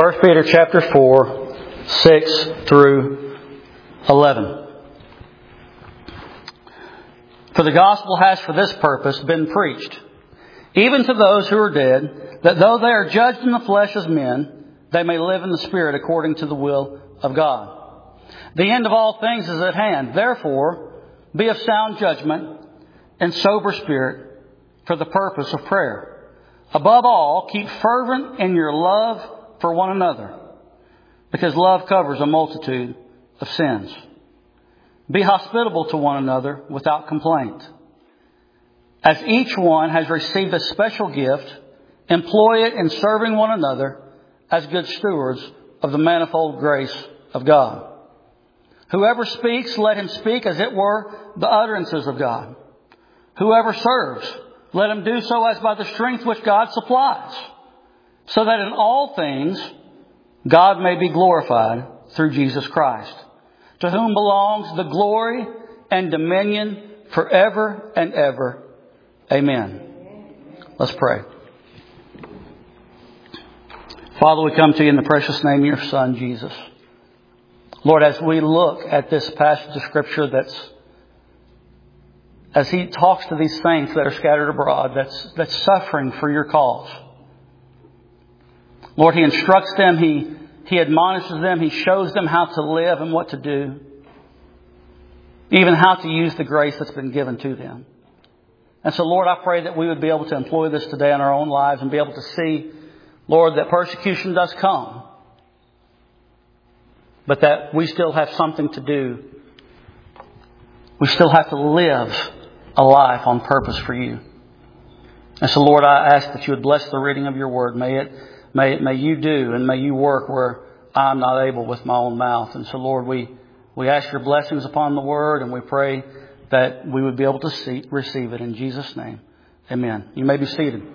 1 Peter chapter 4, 6 through 11. For the gospel has for this purpose been preached, even to those who are dead, that though they are judged in the flesh as men, they may live in the Spirit according to the will of God. The end of all things is at hand. Therefore, be of sound judgment and sober spirit for the purpose of prayer. Above all, keep fervent in your love for one another, because love covers a multitude of sins. Be hospitable to one another without complaint. As each one has received a special gift, employ it in serving one another as good stewards of the manifold grace of God. Whoever speaks, let him speak as it were the utterances of God. Whoever serves, let him do so as by the strength which God supplies, so that in all things God may be glorified through Jesus Christ, to whom belongs the glory and dominion forever and ever. Amen. Let's pray. Father, we come to you in the precious name of your Son, Jesus. Lord, as we look at this passage of Scripture as he talks to these saints that are scattered abroad, that's suffering for your cause. Lord, he instructs them, he admonishes them, he shows them how to live and what to do, even how to use the grace that's been given to them. And so, Lord, I pray that we would be able to employ this today in our own lives and be able to see, Lord, that persecution does come, but that we still have something to do. We still have to live a life on purpose for you. And so, Lord, I ask that you would bless the reading of your word. May you do and may you work where I'm not able with my own mouth. And so, Lord, we ask your blessings upon the word, and we pray that we would be able to receive it in Jesus' name. Amen. You may be seated.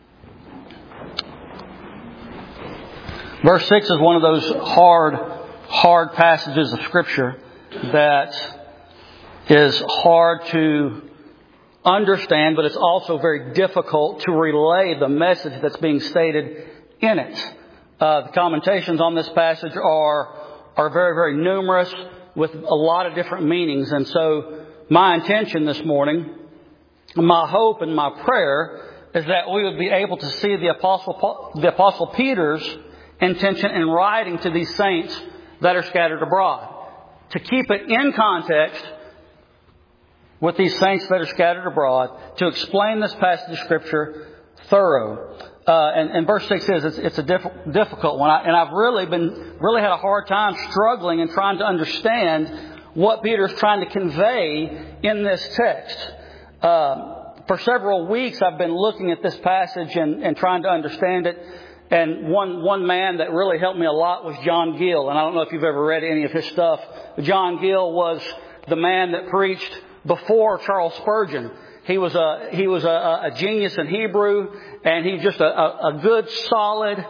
Verse 6 is one of those hard passages of Scripture that is hard to understand, but it's also very difficult to relay the message that's being stated in it. The commentations on this passage are very, very numerous with a lot of different meanings. And so my intention this morning, my hope and my prayer is that we would be able to see the Apostle Peter's intention in writing to these saints that are scattered abroad, to keep it in context with these saints that are scattered abroad, to explain this passage of Scripture thorough. And verse 6 is, it's a difficult one. And I've really had a hard time struggling and trying to understand what Peter's trying to convey in this text. For several weeks I've been looking at this passage and trying to understand it. And one man that really helped me a lot was John Gill. And I don't know if you've ever read any of his stuff. John Gill was the man that preached before Charles Spurgeon. He was a genius in Hebrew, and he's just a good, solid,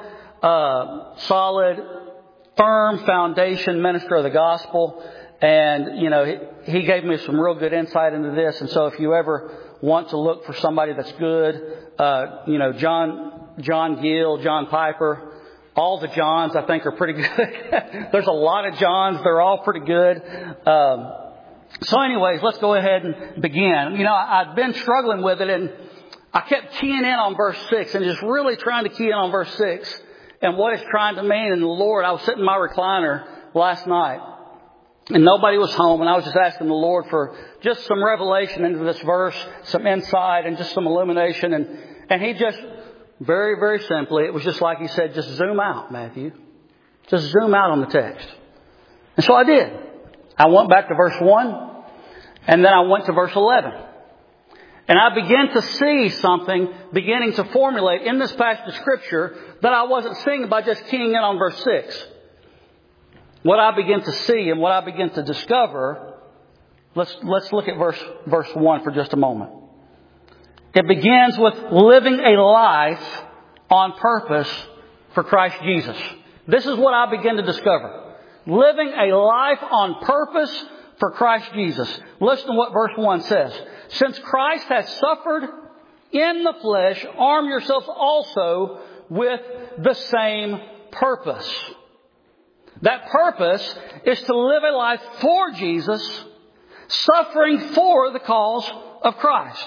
firm foundation minister of the gospel. And, you know, he gave me some real good insight into this. And so if you ever want to look for somebody that's good, John Gill, John Piper, all the Johns I think are pretty good. There's a lot of Johns. They're all pretty good. So anyways, let's go ahead and begin. You know, I've been struggling with it, and I kept keying in on verse 6 and just really trying to key in on verse 6 and what it's trying to mean. And the Lord, I was sitting in my recliner last night, and nobody was home, and I was just asking the Lord for just some revelation into this verse, some insight and just some illumination. And he just very, very simply, it was just like he said, just zoom out, Matthew. Just zoom out on the text. And so I did. I went back to verse 1, and then I went to verse 11. And I began to see something beginning to formulate in this passage of Scripture that I wasn't seeing by just keying in on verse 6. What I begin to see and what I begin to discover, let's look at verse 1 for just a moment. It begins with living a life on purpose for Christ Jesus. This is what I begin to discover. Living a life on purpose for Christ Jesus. Listen to what verse 1 says. Since Christ has suffered in the flesh, arm yourselves also with the same purpose. That purpose is to live a life for Jesus, suffering for the cause of Christ.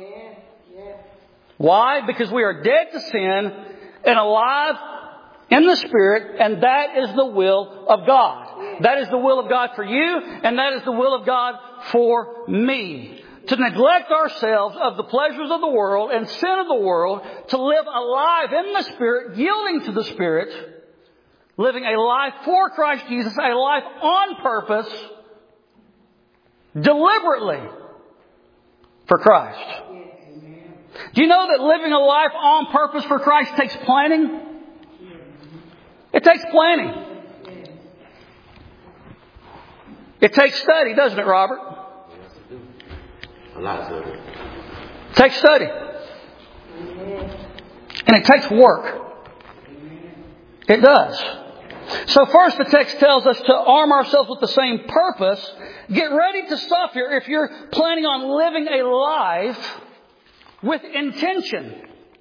Why? Because we are dead to sin and alive in the Spirit, and that is the will of God. That is the will of God for you, and that is the will of God for me. To neglect ourselves of the pleasures of the world and sin of the world, to live alive in the Spirit, yielding to the Spirit, living a life for Christ Jesus, a life on purpose, deliberately for Christ. Do you know that living a life on purpose for Christ takes planning? It takes planning. It takes study, doesn't it, Robert? A lot of study. It takes study. And it takes work. It does. So first the text tells us to arm ourselves with the same purpose. Get ready to stop here if you're planning on living a life with intention.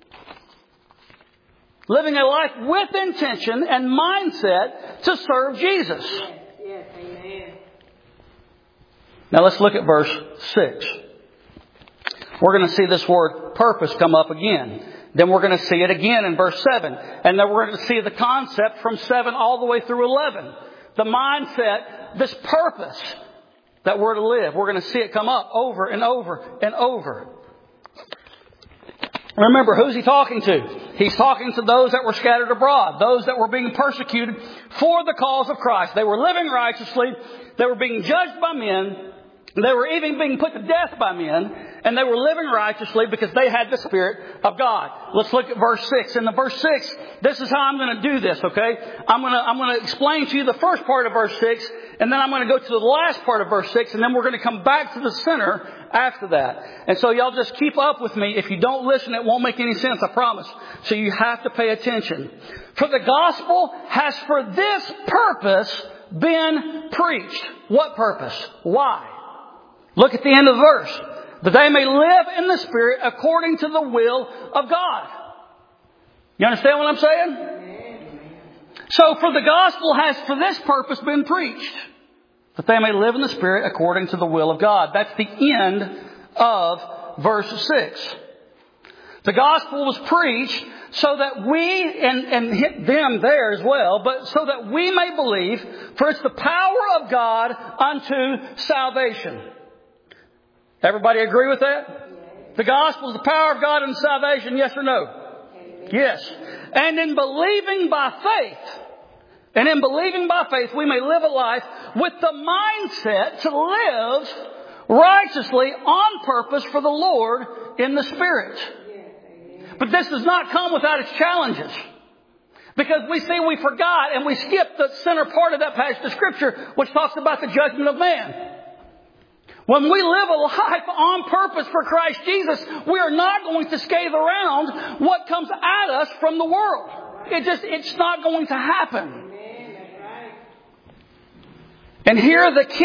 Living a life with intention and mindset to serve Jesus. Yes, amen. Now let's look at verse 6. We're going to see this word purpose come up again. Then we're going to see it again in verse 7. And then we're going to see the concept from 7 all the way through 11. The mindset, this purpose that we're to live. We're going to see it come up over and over and over. Remember, who's he talking to? He's talking to those that were scattered abroad. Those that were being persecuted for the cause of Christ. They were living righteously. They were being judged by men. They were even being put to death by men. And they were living righteously because they had the Spirit of God. Let's look at verse 6. In the verse 6, this is how I'm going to do this, okay? I'm going to explain to you the first part of verse 6. And then I'm going to go to the last part of verse 6. And then we're going to come back to the center after that. And so y'all just keep up with me. If you don't listen, it won't make any sense, I promise. So you have to pay attention. For the gospel has for this purpose been preached. What purpose? Why? Look at the end of the verse. That they may live in the Spirit according to the will of God. You understand what I'm saying? So for the gospel has for this purpose been preached. That they may live in the Spirit according to the will of God. That's the end of verse 6. The gospel was preached so that we, and hit them there as well, but so that we may believe, for it's the power of God unto salvation. Everybody agree with that? The gospel is the power of God unto salvation, yes or no? Yes. And in believing by faith, we may live a life with the mindset to live righteously on purpose for the Lord in the Spirit. But this does not come without its challenges. Because we forgot and we skipped the center part of that passage of Scripture, which talks about the judgment of man. When we live a life on purpose for Christ Jesus, we are not going to scathe around what comes at us from the world. It's not going to happen. And here's the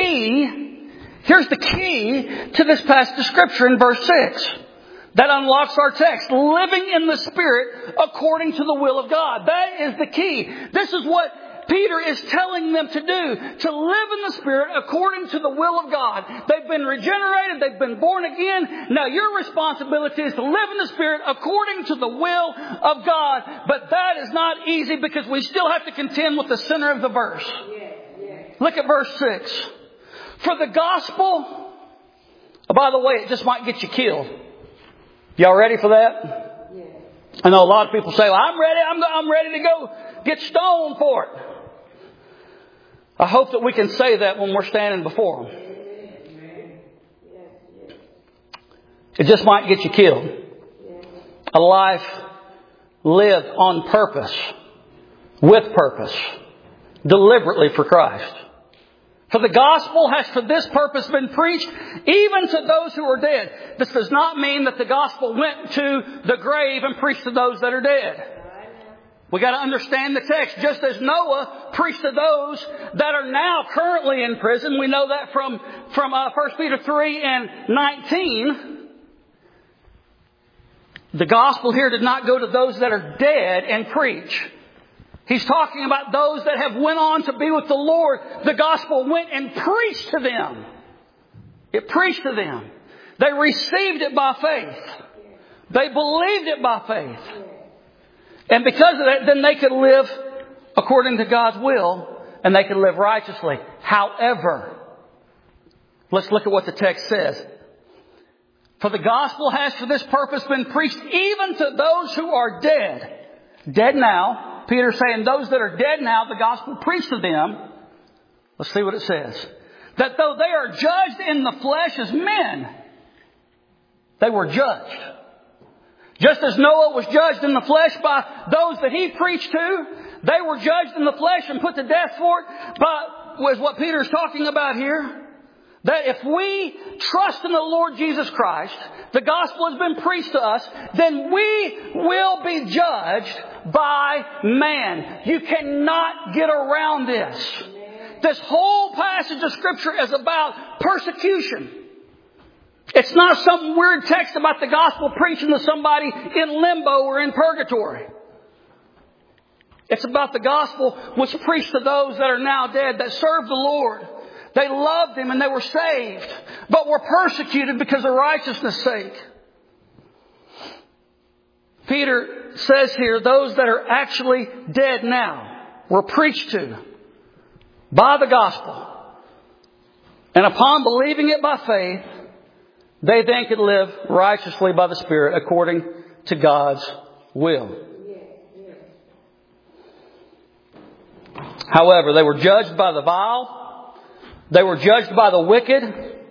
key to this passage of Scripture in verse 6. That unlocks our text. Living in the Spirit according to the will of God. That is the key. This is what Peter is telling them to do. To live in the Spirit according to the will of God. They've been regenerated. They've been born again. Now your responsibility is to live in the Spirit according to the will of God. But that is not easy because we still have to contend with the center of the verse. Look at verse 6. For the gospel, by the way, it just might get you killed. Y'all ready for that? I know a lot of people say, well, I'm ready. I'm ready to go get stoned for it. I hope that we can say that when we're standing before Him. It just might get you killed. A life lived on purpose, with purpose, deliberately for Christ. For the gospel has for this purpose been preached even to those who are dead. This does not mean that the gospel went to the grave and preached to those that are dead. We got to understand the text. Just as Noah preached to those that are now currently in prison. We know that from 1 Peter 3 and 19. The gospel here did not go to those that are dead and preach. He's talking about those that have went on to be with the Lord. The gospel went and preached to them. It preached to them. They received it by faith. They believed it by faith. And because of that, then they could live according to God's will. And they could live righteously. However, let's look at what the text says. For the gospel has for this purpose been preached even to those who are dead. Dead now. Peter's saying those that are dead now, the gospel preached to them. Let's see what it says. That though they are judged in the flesh as men, they were judged. Just as Noah was judged in the flesh by those that he preached to, they were judged in the flesh and put to death for it. But was what Peter's talking about here. That if we trust in the Lord Jesus Christ, the gospel has been preached to us, then we will be judged by man. You cannot get around this. This whole passage of Scripture is about persecution. It's not some weird text about the gospel preaching to somebody in limbo or in purgatory. It's about the gospel which preached to those that are now dead, that served the Lord. They loved Him and they were saved, but were persecuted because of righteousness' sake. Peter says here, those that are actually dead now were preached to by the gospel. And upon believing it by faith, they then could live righteously by the Spirit according to God's will. However, they were judged by the vile. They were judged by the wicked.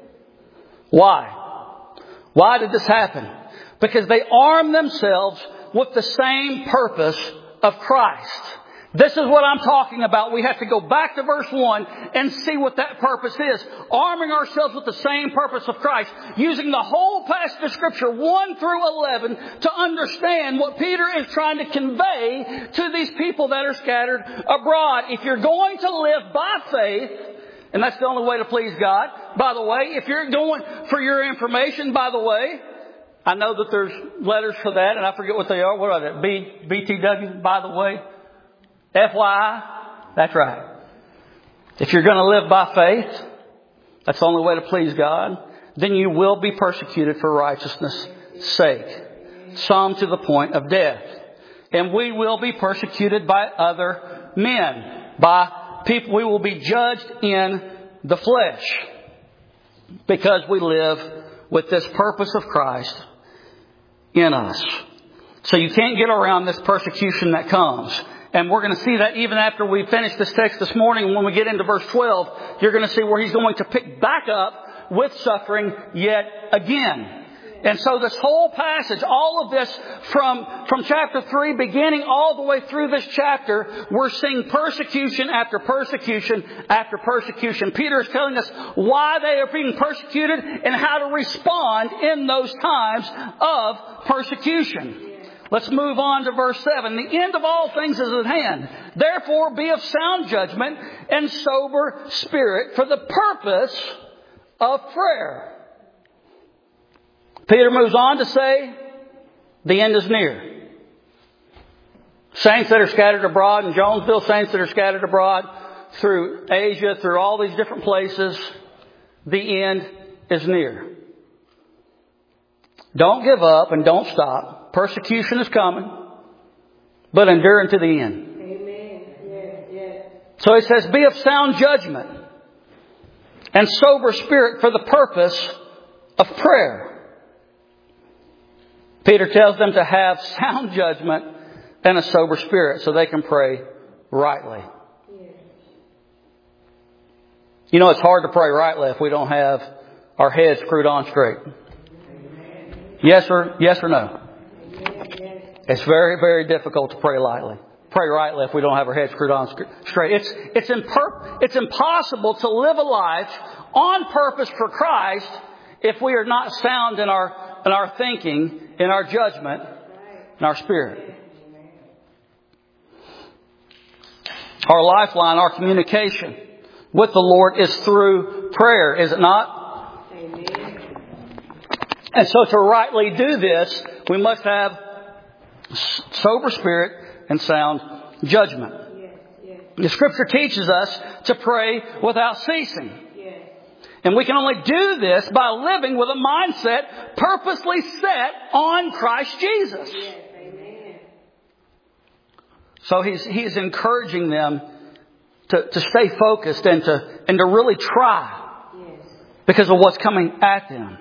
Why? Why did this happen? Because they armed themselves with the same purpose of Christ. This is what I'm talking about. We have to go back to verse 1 and see what that purpose is. Arming ourselves with the same purpose of Christ. Using the whole passage of Scripture 1 through 11 to understand what Peter is trying to convey to these people that are scattered abroad. If you're going to live by faith, and that's the only way to please God. By the way, if you're going for your information, by the way, I know that there's letters for that, and I forget what they are. What are they? BTW, by the way. FYI. That's right. If you're going to live by faith, that's the only way to please God, then you will be persecuted for righteousness' sake. Some to the point of death. And we will be persecuted by other men, by people. We will be judged in the flesh because we live with this purpose of Christ in us. So you can't get around this persecution that comes. And we're going to see that even after we finish this text this morning. When we get into verse 12, you're going to see where he's going to pick back up with suffering yet again. And so this whole passage, all of this from chapter 3 beginning all the way through this chapter, we're seeing persecution after persecution after persecution. Peter is telling us why they are being persecuted and how to respond in those times of persecution. Let's move on to verse 7. The end of all things is at hand. Therefore be of sound judgment and sober spirit for the purpose of prayer. Peter moves on to say, the end is near. Saints that are scattered abroad in Jonesville, saints that are scattered abroad through Asia, through all these different places, the end is near. Don't give up and don't stop. Persecution is coming, but endure unto the end. Amen. Yes. So he says, be of sound judgment and sober spirit for the purpose of prayer. Peter tells them to have sound judgment and a sober spirit so they can pray rightly. Yes. You know, it's hard to pray rightly if we don't have our heads screwed on straight. Yes or no? It's very, very difficult to pray rightly if we don't have our heads screwed on straight. It's impossible to live a life on purpose for Christ if we are not sound in our thinking, in our judgment, in our spirit. Our lifeline, our communication with the Lord is through prayer, is it not? Amen. And so to rightly do this, we must have sober spirit and sound judgment. The Scripture teaches us to pray without ceasing. Yes. And we can only do this by living with a mindset purposely set on Christ Jesus. Yes. Amen. So he's encouraging them to stay focused and to really try Yes. because of what's coming at them.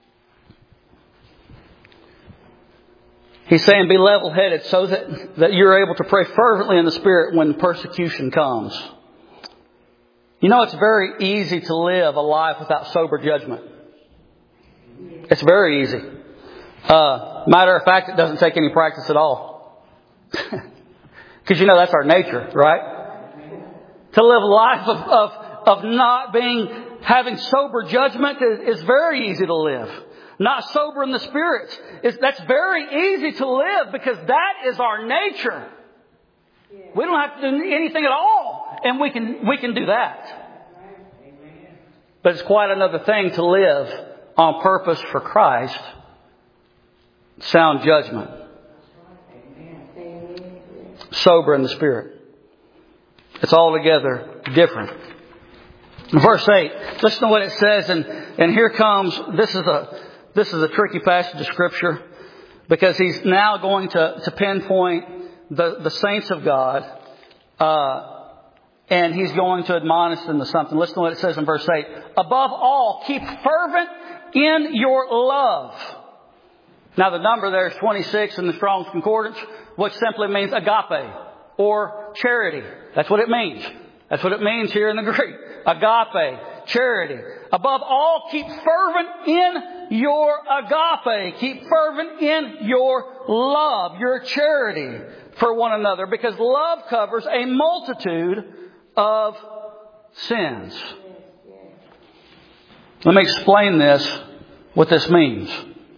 He's saying be level-headed so that you're able to pray fervently in the Spirit when persecution comes. You know, it's very easy to live a life without sober judgment. It's very easy. Matter of fact, it doesn't take any practice at all. Because you know that's our nature, right? To live a life of not having sober judgment is very easy to live. Not sober in the Spirit. That's very easy to live because that is our nature. We don't have to do anything at all. And we can do that. But it's quite another thing to live on purpose for Christ. Sound judgment. Sober in the Spirit. It's altogether different. Verse 8. Listen to what it says. And here comes, this is a tricky passage of Scripture because he's now going to pinpoint the saints of God and he's going to admonish them to something. Listen to what it says in verse 8. Above all, keep fervent in your love. Now the number there is 26 in the Strong's Concordance, which simply means agape or charity. That's what it means. That's what it means here in the Greek. Agape, charity. Above all, keep fervent in your agape. Keep fervent in your love, your charity for one another. Because love covers a multitude of sins. Let me explain what this means.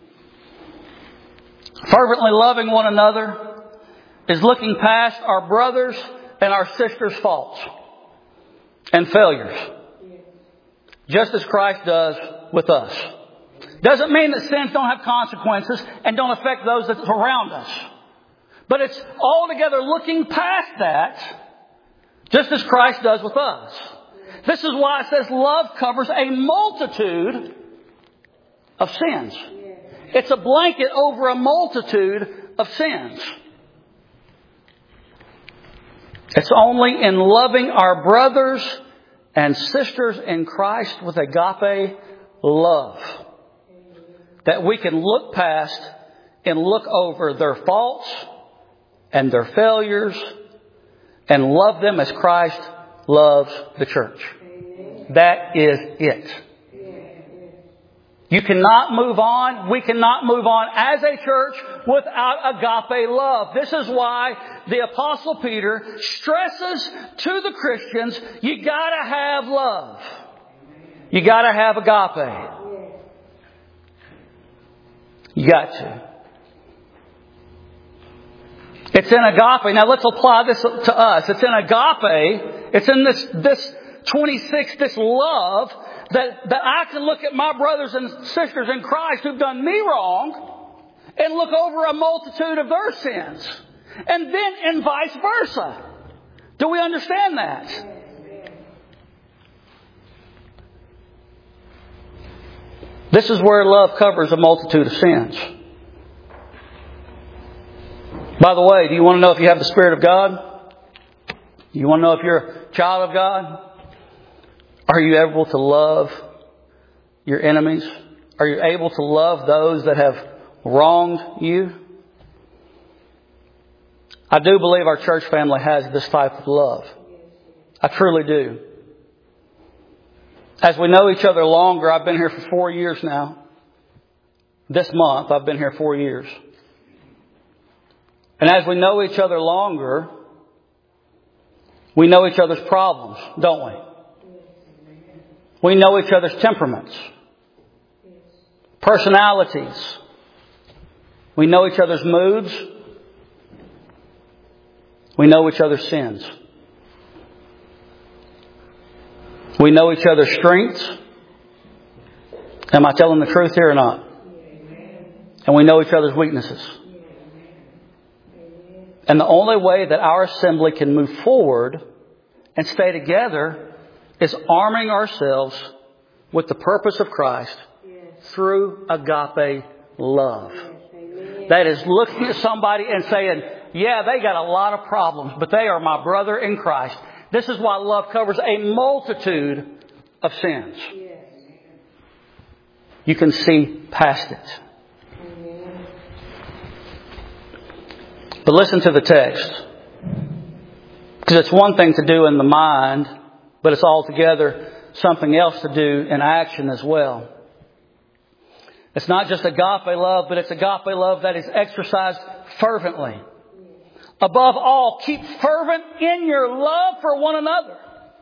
Fervently loving one another is looking past our brothers and our sisters' faults and failures. Just as Christ does with us. Doesn't mean that sins don't have consequences and don't affect those that are around us. But it's altogether looking past that, just as Christ does with us. This is why it says love covers a multitude of sins. It's a blanket over a multitude of sins. It's only in loving our brothers and sisters in Christ with agape love that we can look past and look over their faults and their failures and love them as Christ loves the church. That is it. You cannot move on. We cannot move on as a church without agape love. This is why the Apostle Peter stresses to the Christians, you gotta have love. You gotta have agape. You got to. It's in agape. Now let's apply this to us. It's in agape. It's in this 26, this love that I can look at my brothers and sisters in Christ who've done me wrong and look over a multitude of their sins. And vice versa. Do we understand that? This is where love covers a multitude of sins. By the way, do you want to know if you have the Spirit of God? Do you want to know if you're a child of God? Are you able to love your enemies? Are you able to love those that have wronged you? I do believe our church family has this type of love. I truly do. As we know each other longer, I've been here for 4 years now. This month, I've been here 4 years. And as we know each other longer, we know each other's problems, don't we? We know each other's temperaments, personalities. We know each other's moods. We know each other's sins. We know each other's strengths. Am I telling the truth here or not? And we know each other's weaknesses. And the only way that our assembly can move forward and stay together is arming ourselves with the purpose of Christ through agape love. That is looking at somebody and saying, yeah, they got a lot of problems, but they are my brother in Christ. This is why love covers a multitude of sins. You can see past it. But listen to the text. Because it's one thing to do in the mind, but it's altogether something else to do in action as well. It's not just agape love, but it's agape love that is exercised fervently. Above all, keep fervent in your love for one another.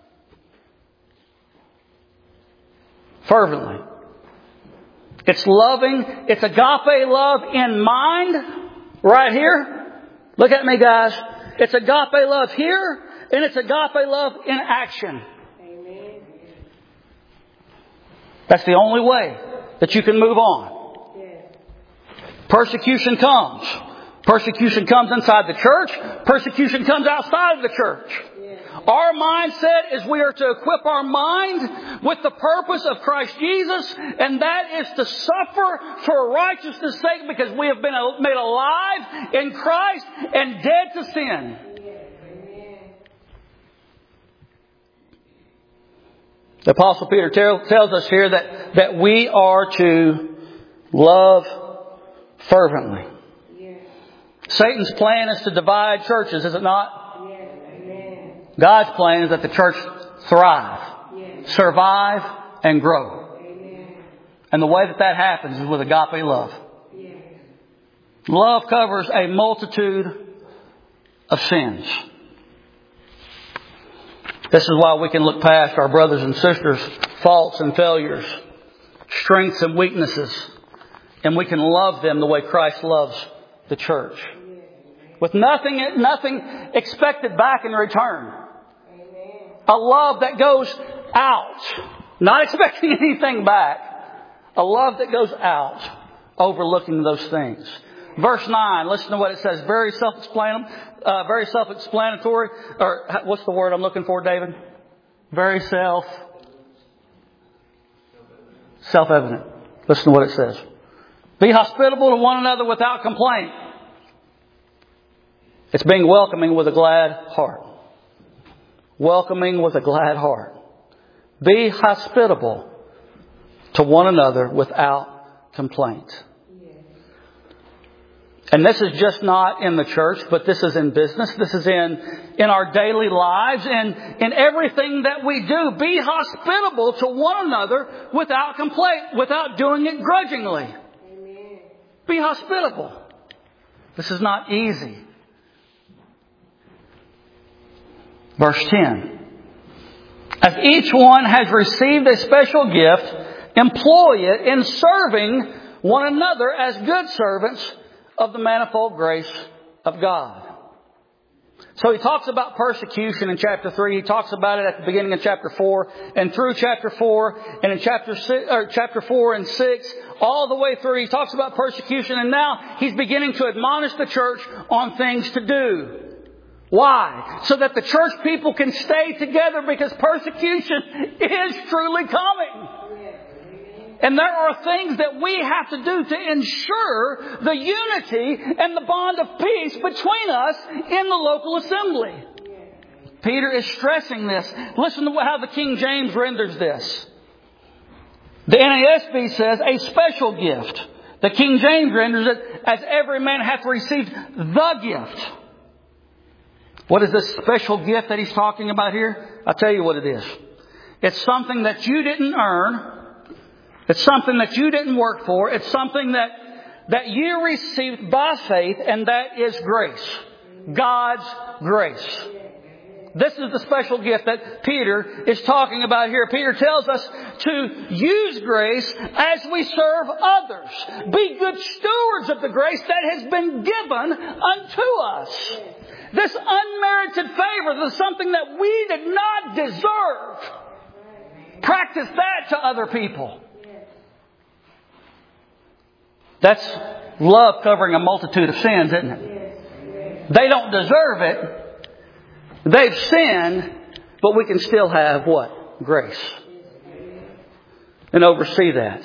Fervently. It's loving. It's agape love in mind. Right here. Look at me, guys. It's agape love here. And it's agape love in action. Amen. That's the only way that you can move on. Yes. Persecution comes. Persecution comes inside the church. Persecution comes outside of the church. Yes. Our mindset is we are to equip our mind with the purpose of Christ Jesus, and that is to suffer for righteousness' sake because we have been made alive in Christ and dead to sin. The Apostle Peter tells us here that we are to love fervently. Yes. Satan's plan is to divide churches, is it not? Yes. God's plan is that the church thrive, yes, survive, and grow. Amen. And the way that happens is with agape love. Yes. Love covers a multitude of sins. This is why we can look past our brothers and sisters' faults and failures, strengths and weaknesses, and we can love them the way Christ loves the church. With nothing expected back in return. A love that goes out, not expecting anything back. A love that goes out, overlooking those things. Verse 9, listen to what it says. Very self-explanatory. Or what's the word I'm looking for, David? Very self-evident. Listen to what it says. Be hospitable to one another without complaint. It's being welcoming with a glad heart. Welcoming with a glad heart. Be hospitable to one another without complaint. And this is just not in the church, but this is in business. This is in our daily lives and in everything that we do. Be hospitable to one another without complaint, without doing it grudgingly. Amen. Be hospitable. This is not easy. Verse 10. As each one has received a special gift, employ it in serving one another as good servants of the manifold grace of God. So he talks about persecution in chapter 3. He talks about it at the beginning of chapter 4 and through chapter 4 and in chapter 4 and 6 all the way through. He talks about persecution, and now he's beginning to admonish the church on things to do. Why? So that the church people can stay together, because persecution is truly coming. And there are things that we have to do to ensure the unity and the bond of peace between us in the local assembly. Peter is stressing this. Listen to how the King James renders this. The NASB says a special gift. The King James renders it as every man hath received the gift. What is this special gift that he's talking about here? I'll tell you what it is. It's something that you didn't earn. It's something that you didn't work for. It's something that you received by faith, and that is grace. God's grace. This is the special gift that Peter is talking about here. Peter tells us to use grace as we serve others. Be good stewards of the grace that has been given unto us. This unmerited favor, this is something that we did not deserve. Practice that to other people. That's love covering a multitude of sins, isn't it? They don't deserve it. They've sinned. But we can still have what? Grace. And oversee that.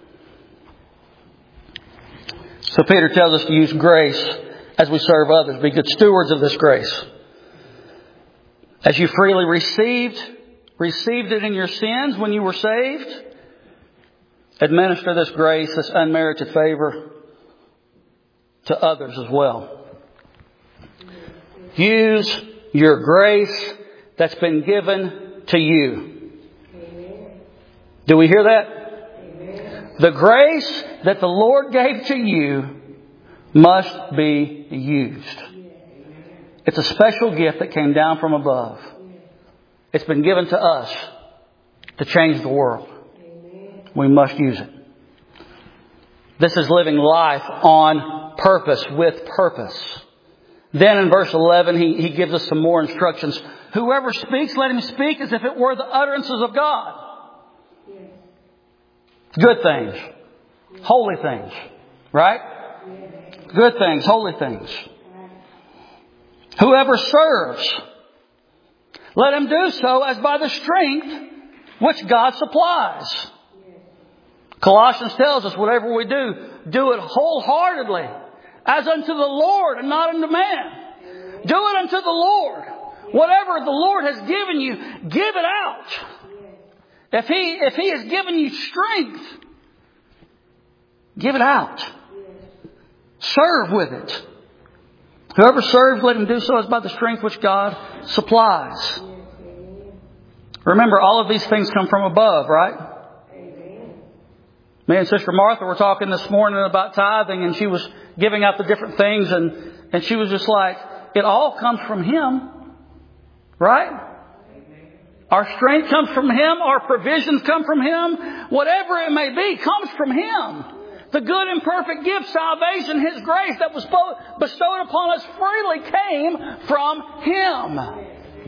So Peter tells us to use grace as we serve others. Be good stewards of this grace. As you freely received it in your sins when you were saved, administer this grace, this unmerited favor to others as well. Use your grace that's been given to you. Do we hear that? The grace that the Lord gave to you must be used. It's a special gift that came down from above. It's been given to us to change the world. We must use it. This is living life on purpose, with purpose. Then in verse 11, he gives us some more instructions. Whoever speaks, let him speak as if it were the utterances of God. Good things. Holy things. Right? Good things, holy things. Whoever serves, let him do so as by the strength which God supplies. Colossians tells us whatever we do, do it wholeheartedly, as unto the Lord and not unto man. Do it unto the Lord. Whatever the Lord has given you, give it out. If He has given you strength, give it out. Serve with it. Whoever serves, let him do so as by the strength which God supplies. Remember, all of these things come from above, right? Me and Sister Martha were talking this morning about tithing, and she was giving out the different things, and she was just like, it all comes from Him. Right? Our strength comes from Him. Our provisions come from Him. Whatever it may be comes from Him. The good and perfect gift, salvation, His grace that was bestowed upon us freely came from Him.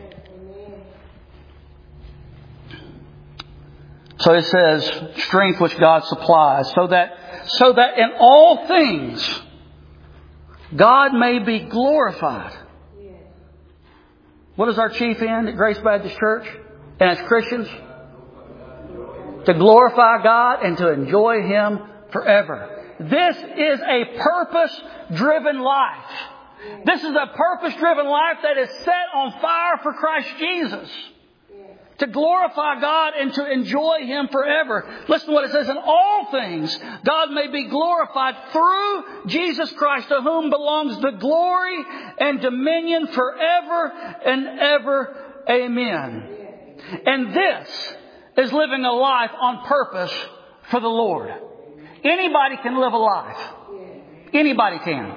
So it says, strength which God supplies, so that in all things God may be glorified. What is our chief end at Grace Baptist Church and as Christians? To glorify God and to enjoy Him forever. This is a purpose-driven life. This is a purpose-driven life that is set on fire for Christ Jesus. To glorify God and to enjoy Him forever. Listen to what it says. In all things, God may be glorified through Jesus Christ, to whom belongs the glory and dominion forever and ever. Amen. And this is living a life on purpose for the Lord. Anybody can live a life. Anybody can.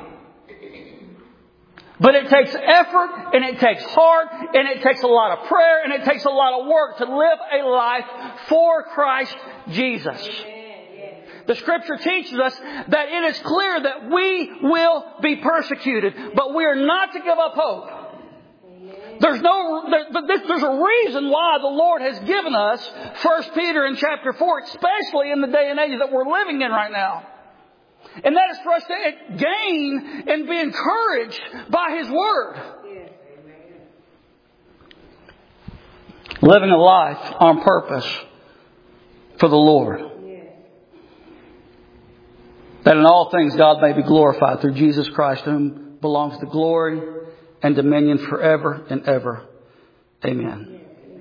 But it takes effort, and it takes heart, and it takes a lot of prayer, and it takes a lot of work to live a life for Christ Jesus. The Scripture teaches us that it is clear that we will be persecuted, but we are not to give up hope. There's a reason why the Lord has given us 1 Peter in chapter 4, especially in the day and age that we're living in right now. And that is for us to gain and be encouraged by His Word. Living a life on purpose for the Lord. That in all things God may be glorified through Jesus Christ, to whom belongs the glory and dominion forever and ever. Amen.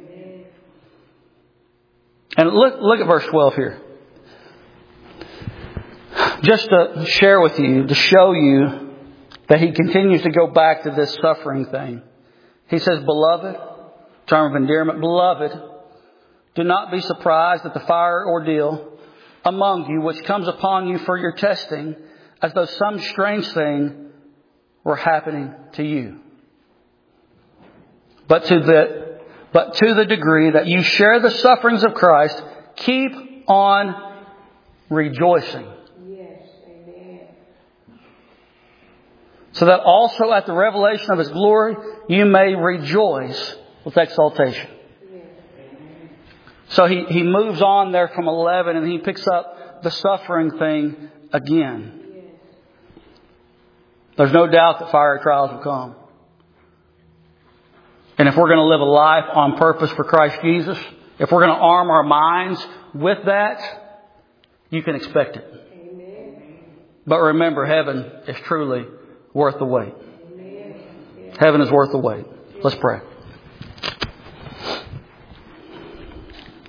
And look at verse 12 here. Just to share with you, to show you that he continues to go back to this suffering thing. He says, beloved, term of endearment, beloved, do not be surprised at the fire ordeal among you, which comes upon you for your testing, as though some strange thing were happening to you. But to the degree that you share the sufferings of Christ, keep on rejoicing. So that also at the revelation of His glory, you may rejoice with exaltation. So he moves on there from 11, and he picks up the suffering thing again. There's no doubt that fiery trials will come. And if we're going to live a life on purpose for Christ Jesus, if we're going to arm our minds with that, you can expect it. But remember, heaven is truly worth the wait. Heaven is worth the wait. Let's pray.